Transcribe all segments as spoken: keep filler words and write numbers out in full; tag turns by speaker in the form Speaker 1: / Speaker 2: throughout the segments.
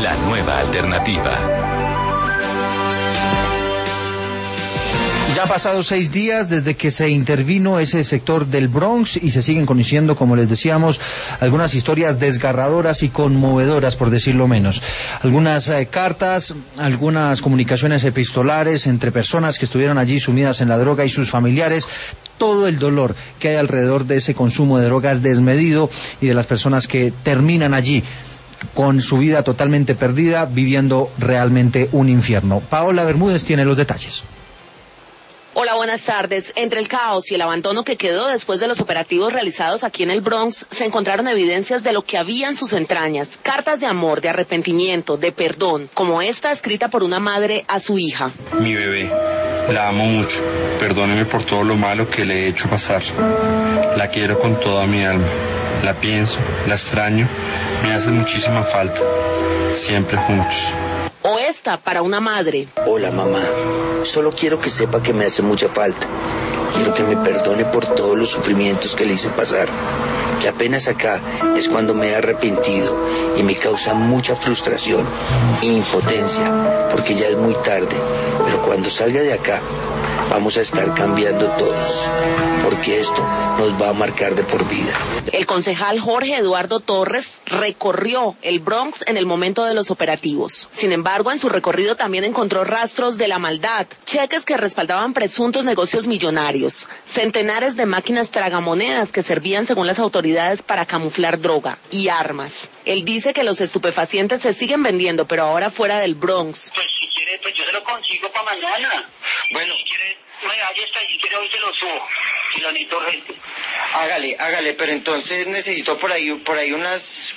Speaker 1: la nueva alternativa.
Speaker 2: Ya han pasado seis días desde que se intervino ese sector del Bronx y se siguen conociendo, como les decíamos, algunas historias desgarradoras y conmovedoras, por decirlo menos. Algunas eh, cartas, algunas comunicaciones epistolares entre personas que estuvieron allí sumidas en la droga y sus familiares. Todo el dolor que hay alrededor de ese consumo de drogas desmedido y de las personas que terminan allí con su vida totalmente perdida, viviendo realmente un infierno. Paola Bermúdez tiene los detalles.
Speaker 3: Hola, buenas tardes. Entre el caos y el abandono que quedó después de los operativos realizados aquí en el Bronx, se encontraron evidencias de lo que había en sus entrañas. Cartas de amor, de arrepentimiento, de perdón, como esta escrita por una madre a su hija.
Speaker 4: Mi bebé, la amo mucho. Perdóneme por todo lo malo que le he hecho pasar. La quiero con toda mi alma. La pienso, la extraño, me hace muchísima falta. Siempre juntos.
Speaker 3: O esta para una madre.
Speaker 5: Hola, mamá. Solo quiero que sepa que me hace mucha falta. Quiero que me perdone por todos los sufrimientos que le hice pasar. Que apenas acá es cuando me he arrepentido y me causa mucha frustración e impotencia, porque ya es muy tarde. Pero cuando salga de acá, vamos a estar cambiando todos, porque esto nos va a marcar de por vida.
Speaker 3: El concejal Jorge Eduardo Torres recorrió el Bronx en el momento de los operativos. Sin embargo, en su recorrido también encontró rastros de la maldad, cheques que respaldaban presuntos negocios millonarios, centenares de máquinas tragamonedas que servían, según las autoridades, para camuflar droga y armas. Él dice que los estupefacientes se siguen vendiendo, pero ahora fuera del Bronx.
Speaker 6: Pues si quiere, pues yo se lo consigo para mañana. Bueno, si quiere, ahí está, si quiere hoy se lo subo, si lo necesito urgente.
Speaker 5: Hágale, hágale, pero entonces necesito por ahí, por ahí unas...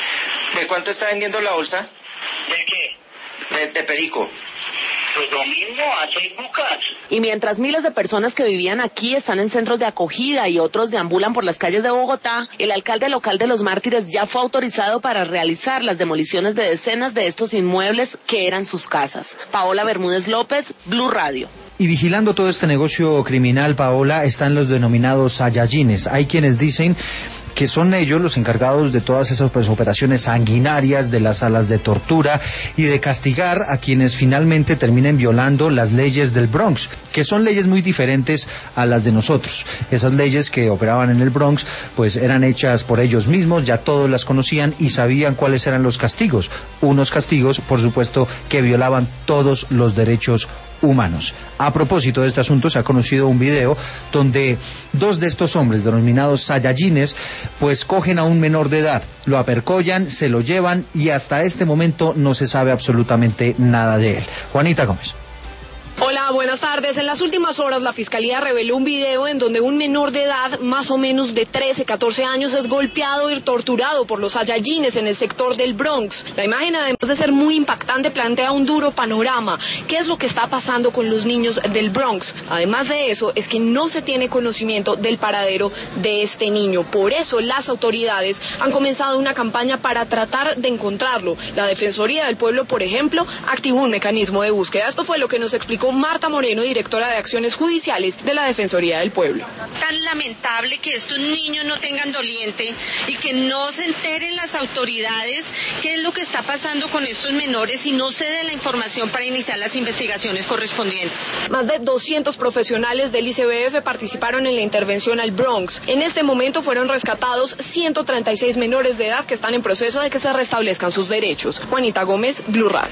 Speaker 5: ¿De cuánto está vendiendo la bolsa?
Speaker 6: ¿De qué?
Speaker 5: De, de perico.
Speaker 6: Pues lo mismo, a seis bucas.
Speaker 3: Y mientras miles de personas que vivían aquí están en centros de acogida y otros deambulan por las calles de Bogotá, el alcalde local de Los Mártires ya fue autorizado para realizar las demoliciones de decenas de estos inmuebles que eran sus casas. Paola Bermúdez López, Blue Radio.
Speaker 2: Y vigilando todo este negocio criminal, Paola, están los denominados Saiyajines. Hay quienes dicen que son ellos los encargados de todas esas pues, operaciones sanguinarias, de las salas de tortura y de castigar a quienes finalmente terminen violando las leyes del Bronx, que son leyes muy diferentes a las de nosotros. Esas leyes que operaban en el Bronx pues eran hechas por ellos mismos, ya todos las conocían y sabían cuáles eran los castigos. Unos castigos, por supuesto, que violaban todos los derechos humanos. A propósito de este asunto, se ha conocido un video donde dos de estos hombres denominados Saiyajines pues cogen a un menor de edad, lo apercollan, se lo llevan y hasta este momento no se sabe absolutamente nada de él. Juanita Gómez.
Speaker 7: Hola, buenas tardes. En las últimas horas la Fiscalía reveló un video en donde un menor de edad, más o menos de trece, catorce años, es golpeado y torturado por los Saiyajines en el sector del Bronx. La imagen, además de ser muy impactante, plantea un duro panorama. ¿Qué es lo que está pasando con los niños del Bronx? Además de eso, es que no se tiene conocimiento del paradero de este niño. Por eso las autoridades han comenzado una campaña para tratar de encontrarlo. La Defensoría del Pueblo, por ejemplo, activó un mecanismo de búsqueda. Esto fue lo que nos explicó Marta Moreno, directora de Acciones Judiciales de la Defensoría del Pueblo.
Speaker 8: Tan lamentable que estos niños no tengan doliente y que no se enteren las autoridades qué es lo que está pasando con estos menores y no se dé la información para iniciar las investigaciones correspondientes.
Speaker 7: Más de doscientos profesionales del I C B F participaron en la intervención al Bronx. En este momento fueron rescatados ciento treinta y seis menores de edad que están en proceso de que se restablezcan sus derechos. Juanita Gómez, Blue Radio.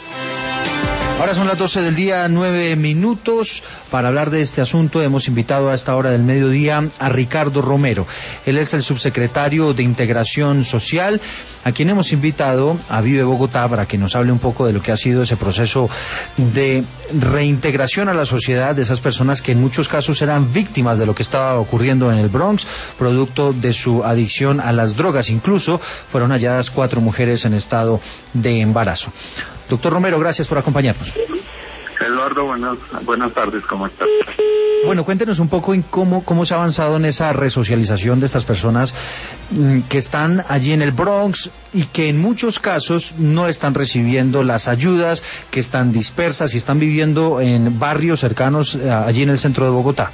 Speaker 2: Ahora son las doce del día, nueve minutos. Para hablar de este asunto hemos invitado a esta hora del mediodía a Ricardo Romero. Él es el subsecretario de Integración Social, a quien hemos invitado a Vive Bogotá para que nos hable un poco de lo que ha sido ese proceso de reintegración a la sociedad de esas personas que en muchos casos eran víctimas de lo que estaba ocurriendo en el Bronx, producto de su adicción a las drogas. Incluso fueron halladas cuatro mujeres en estado de embarazo. Doctor Romero, gracias por acompañarnos.
Speaker 9: Eduardo, buenas, buenas tardes, ¿cómo estás?
Speaker 2: Bueno, cuéntenos un poco en cómo, cómo se ha avanzado en esa resocialización de estas personas mmm, que están allí en el Bronx y que en muchos casos no están recibiendo las ayudas, que están dispersas y están viviendo en barrios cercanos eh, allí en el centro de Bogotá.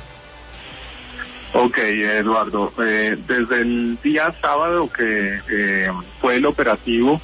Speaker 9: Ok, Eduardo, eh, desde el día sábado que eh, fue el operativo,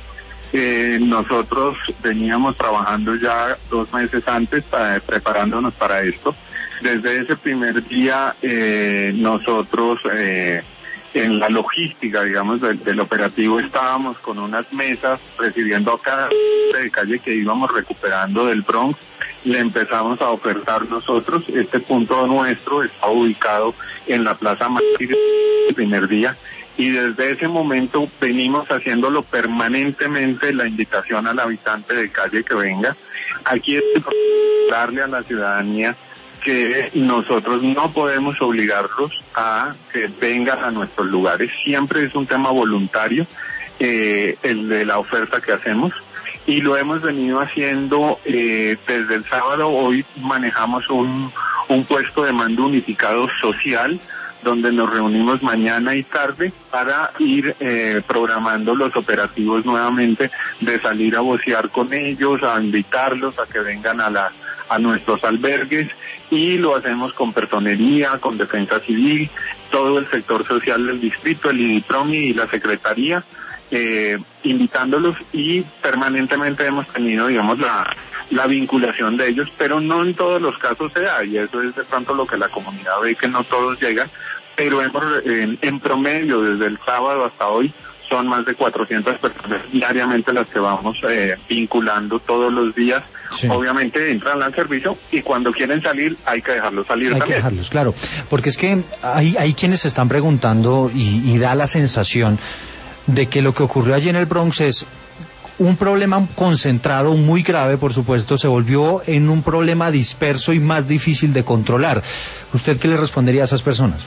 Speaker 9: eh, nosotros veníamos trabajando ya dos meses antes, para, preparándonos para esto. Desde ese primer día eh, nosotros eh, en la logística, digamos, del, del operativo estábamos con unas mesas recibiendo a cada de calle que íbamos recuperando del Bronx. Le empezamos a ofertar nosotros. Este punto nuestro está ubicado en la Plaza Mártir el primer día, y desde ese momento venimos haciéndolo permanentemente, la invitación al habitante de calle que venga. Aquí es darle a la ciudadanía que nosotros no podemos obligarlos a que vengan a nuestros lugares. Siempre es un tema voluntario, eh, el de la oferta que hacemos, y lo hemos venido haciendo eh, desde el sábado. Hoy manejamos un, un puesto de mando unificado social, donde nos reunimos mañana y tarde para ir eh, programando los operativos nuevamente, de salir a vocear con ellos, a invitarlos a que vengan a la a nuestros albergues, y lo hacemos con personería, con defensa civil, todo el sector social del distrito, el IDIPROMI y la secretaría, eh, invitándolos, y permanentemente hemos tenido, digamos, la, la vinculación de ellos, pero no en todos los casos se da, y eso es de pronto lo que la comunidad ve, que no todos llegan, pero hemos, en, en promedio desde el sábado hasta hoy son más de cuatrocientas personas diariamente las que vamos eh, vinculando todos los días. Sí. Obviamente entran al servicio, y cuando quieren salir hay que dejarlos salir
Speaker 2: hay
Speaker 9: también.
Speaker 2: Hay que dejarlos, claro, porque es que hay, hay quienes se están preguntando, y, y da la sensación de que lo que ocurrió allí en el Bronx es un problema concentrado, muy grave, por supuesto, se volvió en un problema disperso y más difícil de controlar. ¿Usted qué le respondería a esas personas?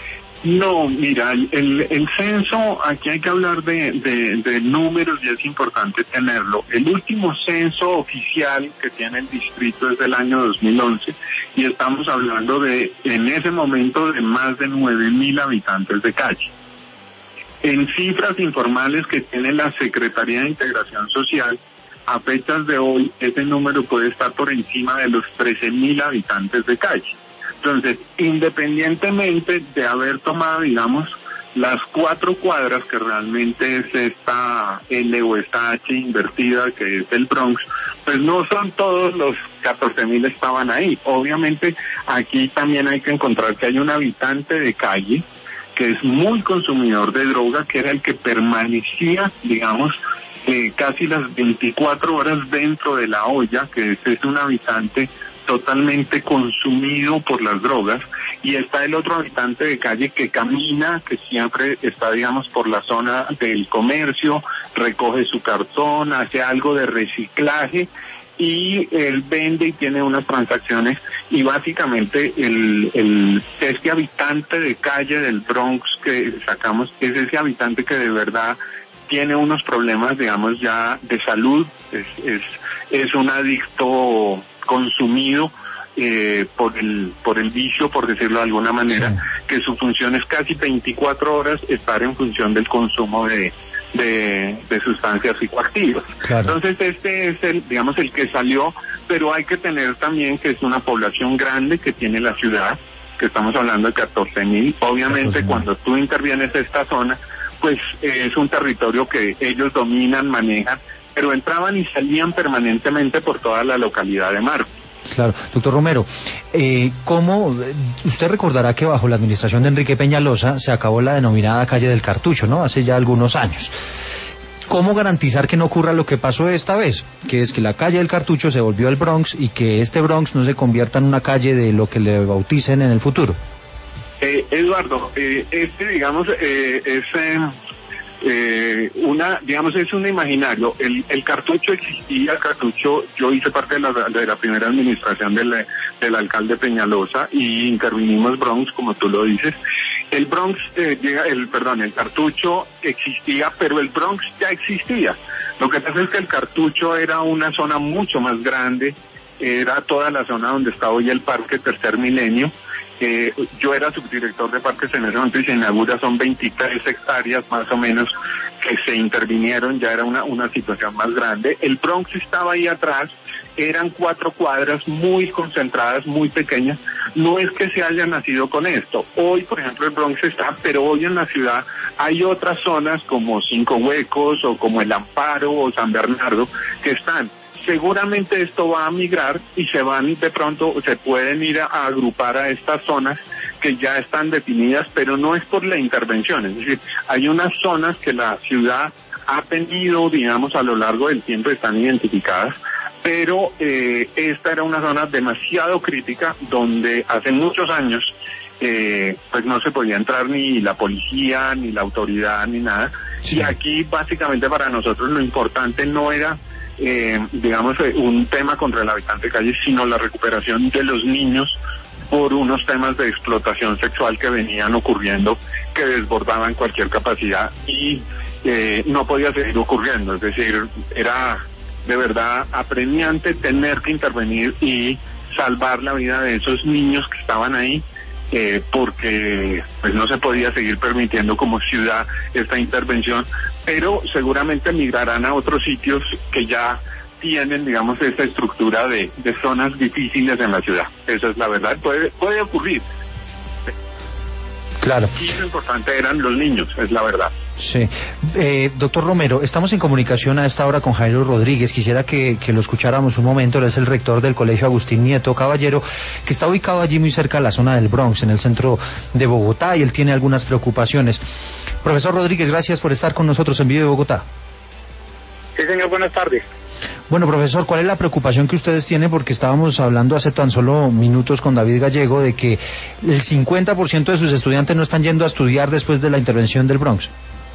Speaker 9: No, mira, el, el censo, aquí hay que hablar de, de, de números, y es importante tenerlo. El último censo oficial que tiene el distrito es del año dos mil once, y estamos hablando de, en ese momento, de más de nueve mil habitantes de calle. En cifras informales que tiene la Secretaría de Integración Social, a fechas de hoy, ese número puede estar por encima de los trece mil habitantes de calle. Entonces, independientemente de haber tomado, digamos, las cuatro cuadras que realmente es esta L o esta H invertida, que es el Bronx, pues no son todos los catorce mil estaban ahí. Obviamente, aquí también hay que encontrar que hay un habitante de calle que es muy consumidor de droga, que era el que permanecía, digamos, eh, casi las veinticuatro horas dentro de la olla, que es, es un habitante totalmente consumido por las drogas, y está el otro habitante de calle que camina, que siempre está, digamos, por la zona del comercio, recoge su cartón, hace algo de reciclaje, y él vende y tiene unas transacciones, y básicamente el, el este habitante de calle del Bronx que sacamos es ese habitante que de verdad tiene unos problemas, digamos, ya de salud, es, es, es un adicto consumido eh, por el por el vicio, por decirlo de alguna manera, sí. Que su función es casi veinticuatro horas estar en función del consumo de de, de sustancias psicoactivas. Claro. Entonces este es el, digamos, el que salió, pero hay que tener también que es una población grande que tiene la ciudad, que estamos hablando de catorce mil. Obviamente catorce mil. Cuando tú intervienes esta zona, pues eh, es un territorio que ellos dominan, manejan, pero entraban y salían permanentemente por toda la localidad de Marte.
Speaker 2: Claro, doctor Romero, eh, ¿cómo? Usted recordará que bajo la administración de Enrique Peñalosa se acabó la denominada calle del Cartucho, ¿no? Hace ya algunos años. ¿Cómo garantizar que no ocurra lo que pasó esta vez? Que es que la calle del Cartucho se volvió el Bronx, y que este Bronx no se convierta en una calle de lo que le bauticen en el futuro.
Speaker 9: Eh, Eduardo, eh, este, digamos, eh, es... Eh... Eh, una, digamos, es un imaginario. El, el Cartucho existía, el Cartucho, yo hice parte de la, de la primera administración del, del alcalde Peñalosa, y intervinimos Bronx, como tú lo dices. El Bronx, eh, llega, el, perdón, el Cartucho existía, pero el Bronx ya existía. Lo que pasa es que el Cartucho era una zona mucho más grande, era toda la zona donde está hoy el Parque Tercer Milenio, Eh, yo era subdirector de parques en ese momento y se inaugura, son veintitrés hectáreas más o menos que se intervinieron, ya era una, una situación más grande. El Bronx estaba ahí atrás, eran cuatro cuadras muy concentradas, muy pequeñas. No es que se haya nacido con esto. Hoy, por ejemplo, el Bronx está, pero hoy en la ciudad hay otras zonas como Cinco Huecos o como El Amparo o San Bernardo que están. Seguramente esto va a migrar y se van de pronto, se pueden ir a, a agrupar a estas zonas que ya están definidas, pero no es por la intervención. Es decir, hay unas zonas que la ciudad ha tenido, digamos, a lo largo del tiempo, están identificadas, pero eh, esta era una zona demasiado crítica donde hace muchos años eh, pues no se podía entrar ni la policía, ni la autoridad, ni nada. Sí. Y aquí básicamente para nosotros lo importante no era Eh, digamos, eh, un tema contra el habitante de calle, sino la recuperación de los niños por unos temas de explotación sexual que venían ocurriendo, que desbordaban cualquier capacidad y eh, no podía seguir ocurriendo. Es decir, era de verdad apremiante tener que intervenir y salvar la vida de esos niños que estaban ahí, eh, porque pues no se podía seguir permitiendo como ciudad esta intervención, pero seguramente migrarán a otros sitios que ya tienen, digamos, esta estructura de, de zonas difíciles en la ciudad. Esa es la verdad, puede, puede ocurrir.
Speaker 2: Claro.
Speaker 9: Y lo importante eran los niños, es la verdad.
Speaker 2: Sí. Eh, doctor Romero, estamos en comunicación a esta hora con Jairo Rodríguez. Quisiera que, que lo escucháramos un momento. Él es el rector del Colegio Agustín Nieto Caballero, que está ubicado allí muy cerca de la zona del Bronx, en el centro de Bogotá, y él tiene algunas preocupaciones. Profesor Rodríguez, gracias por estar con nosotros en Vive Bogotá.
Speaker 10: Sí, señor, buenas tardes.
Speaker 2: Bueno, profesor, ¿cuál es la preocupación que ustedes tienen? Porque estábamos hablando hace tan solo minutos con David Gallego de que el cincuenta por ciento de sus estudiantes no están yendo a estudiar después de la intervención del Bronx.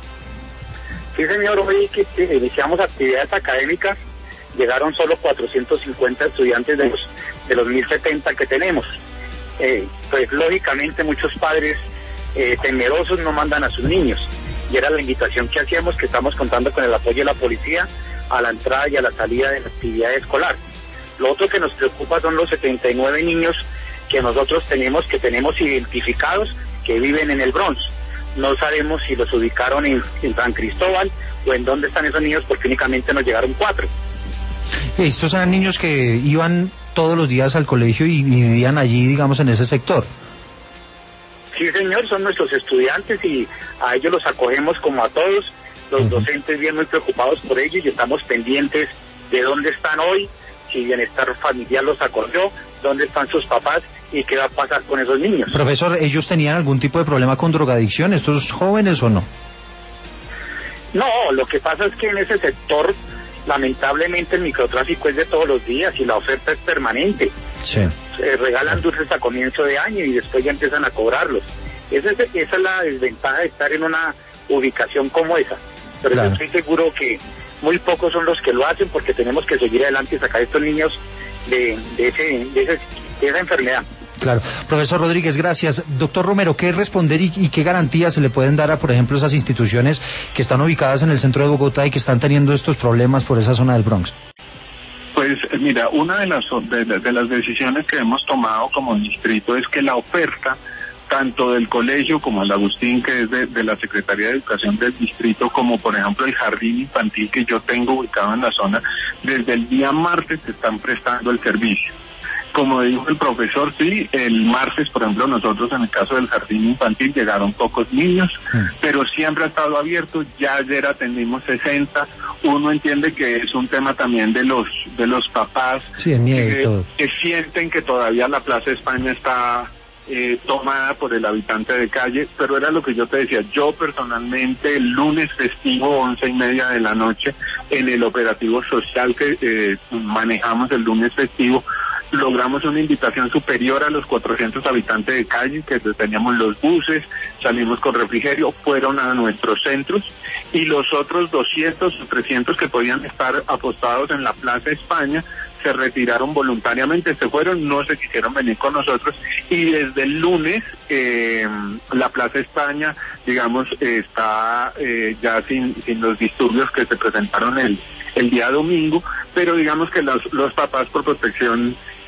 Speaker 10: Sí, señor, hoy que, que iniciamos actividades académicas, llegaron solo cuatrocientos cincuenta estudiantes de los, de los mil setenta que tenemos. Eh, pues lógicamente muchos padres eh, temerosos no mandan a sus niños, y era la invitación que hacíamos, que estamos contando con el apoyo de la policía a la entrada y a la salida de la actividad escolar. Lo otro que nos preocupa son los setenta y nueve niños que nosotros tenemos, que tenemos identificados, que viven en el Bronx. No sabemos si los ubicaron en, en San Cristóbal o en dónde están esos niños, porque únicamente nos llegaron cuatro.
Speaker 2: Estos eran niños que iban todos los días al colegio y, y vivían allí, digamos, en ese sector.
Speaker 10: Sí, señor, son nuestros estudiantes y a ellos los acogemos como a todos. Los uh-huh. docentes bien muy preocupados por ellos y estamos pendientes de dónde están hoy, si Bienestar Familiar los acogió, dónde están sus papás y qué va a pasar con esos niños.
Speaker 2: Profesor, ¿ellos tenían algún tipo de problema con drogadicción, estos jóvenes, o no?
Speaker 10: No, lo que pasa es que en ese sector, lamentablemente, el microtráfico es de todos los días y la oferta es permanente.
Speaker 2: Sí.
Speaker 10: Se regalan dulces a comienzo de año y después ya empiezan a cobrarlos. Esa es, esa es la desventaja de estar en una ubicación como esa. Pero claro, yo estoy seguro que muy pocos son los que lo hacen, porque tenemos que seguir adelante y sacar a estos niños de, de, ese, de, ese, de esa enfermedad.
Speaker 2: Claro. Profesor Rodríguez, gracias. Doctor Romero, ¿qué responder y, y qué garantías se le pueden dar a, por ejemplo, esas instituciones que están ubicadas en el centro de Bogotá y que están teniendo estos problemas por esa zona del Bronx?
Speaker 9: Pues mira, una de las, de, de las decisiones que hemos tomado como distrito es que la oferta tanto del colegio como el Agustín, que es de, de la Secretaría de Educación del distrito, como por ejemplo el jardín infantil que yo tengo ubicado en la zona, desde el día martes se están prestando el servicio. Como dijo el profesor, sí, el martes, por ejemplo, nosotros en el caso del jardín infantil llegaron pocos niños, mm. pero siempre ha estado abierto. Ya ayer atendimos sesenta. Uno entiende que es un tema también de los de los papás,
Speaker 2: sí, el miedo y todo,
Speaker 9: que sienten que todavía la Plaza España está eh, tomada por el habitante de calle, pero era lo que yo te decía. Yo personalmente el lunes festivo, once y media de la noche, en el operativo social que eh, manejamos el lunes festivo, logramos una invitación superior a los cuatrocientos habitantes de calle, que teníamos los buses, salimos con refrigerio, fueron a nuestros centros, y los otros doscientos o trescientos que podían estar apostados en la Plaza España se retiraron voluntariamente, se fueron, no se quisieron venir con nosotros, y desde el lunes eh, la Plaza España, digamos, eh, está eh, ya sin, sin los disturbios que se presentaron el, el día domingo, pero digamos que los, los papás por protección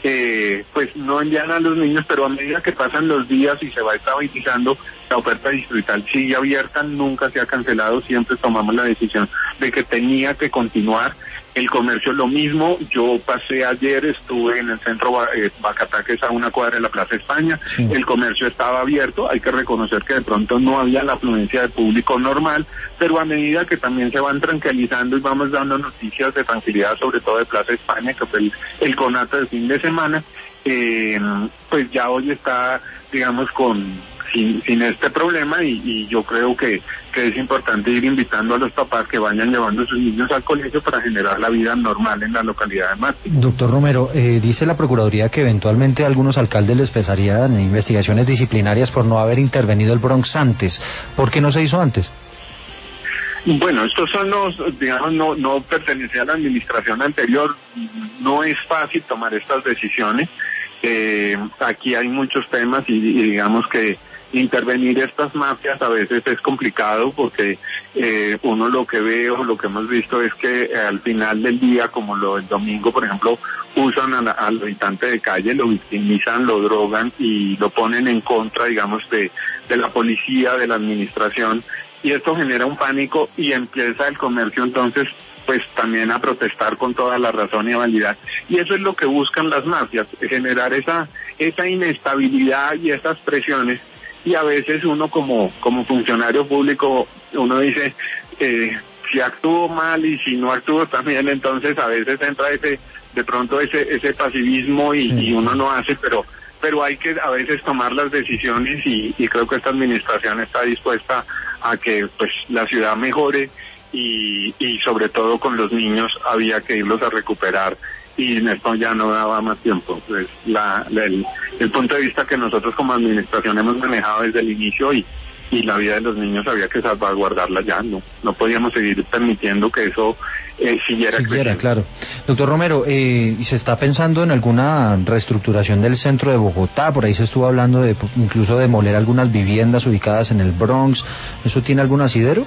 Speaker 9: eh, pues no envían a los niños, pero a medida que pasan los días y se va estabilizando, la oferta distrital sigue abierta, nunca se ha cancelado, siempre tomamos la decisión de que tenía que continuar. El comercio lo mismo, yo pasé ayer, estuve en el centro eh, Bacatá, que es a una cuadra de la Plaza España, sí. El comercio estaba abierto, hay que reconocer que de pronto no había la afluencia de público normal, pero a medida que también se van tranquilizando y vamos dando noticias de tranquilidad, sobre todo de Plaza España, que fue el, el conato del fin de semana, eh, pues ya hoy está, digamos, con... Sin, sin este problema y, y yo creo que, que es importante ir invitando a los papás que vayan llevando a sus niños al colegio para generar la vida normal en la localidad de Marte.
Speaker 2: Doctor Romero, eh, dice la Procuraduría que eventualmente a algunos alcaldes les pesarían investigaciones disciplinarias por no haber intervenido el Bronx antes. ¿Por qué no se hizo antes?
Speaker 9: Bueno, estos son los, digamos, no, no pertenecía a la administración anterior, no es fácil tomar estas decisiones, eh, aquí hay muchos temas y, y digamos que intervenir estas mafias a veces es complicado porque eh, uno lo que ve o lo que hemos visto es que eh, al final del día, como lo del domingo, por ejemplo, usan a la, al habitante de calle, lo victimizan, lo drogan y lo ponen en contra, digamos, de, de la policía, de la administración, y esto genera un pánico y empieza el comercio entonces pues también a protestar con toda la razón y validad. Y eso es lo que buscan las mafias, generar esa, esa inestabilidad y esas presiones. Y a veces uno como como funcionario público, uno dice, eh, si actúo mal y si no actúo también, entonces a veces entra ese, de pronto ese ese pasivismo y, sí. y uno no hace, pero pero hay que a veces tomar las decisiones y, y creo que esta administración está dispuesta a que pues la ciudad mejore y, y sobre todo con los niños había que irlos a recuperar. Y en esto ya no daba más tiempo. Pues la, la el, el punto de vista que nosotros como administración hemos manejado desde el inicio y, y la vida de los niños había que salvaguardarla ya, no no podíamos seguir permitiendo que eso eh, siguiera
Speaker 2: Siguiera, claro. Doctor Romero, eh, ¿se está pensando en alguna reestructuración del centro de Bogotá? Por ahí se estuvo hablando de incluso demoler algunas viviendas ubicadas en el Bronx. ¿Eso tiene algún asidero?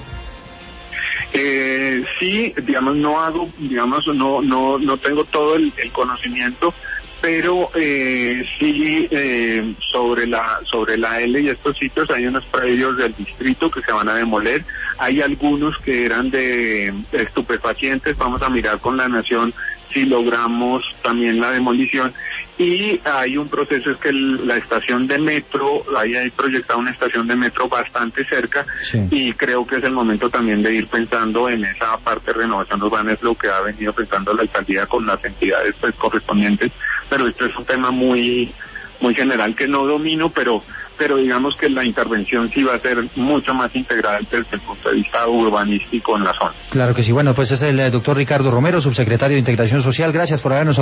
Speaker 9: Eh, sí, digamos, no hago, digamos, no no no tengo todo el, el conocimiento, pero eh, sí eh, sobre la sobre la L y estos sitios hay unos predios del distrito que se van a demoler, hay algunos que eran de estupefacientes, vamos a mirar con la Nación si logramos también la demolición, y hay un proceso, es que el, la estación de metro, ahí hay proyectada una estación de metro bastante cerca, sí. Y creo que es el momento también de ir pensando en esa parte de renovación urbana, es lo que ha venido pensando la alcaldía con las entidades pues, correspondientes, pero esto es un tema muy muy general que no domino, pero pero digamos que la intervención sí va a ser mucho más integral desde el punto de vista urbanístico en la zona.
Speaker 2: Claro que sí. Bueno, pues es el doctor Ricardo Romero, subsecretario de Integración Social. Gracias por habernos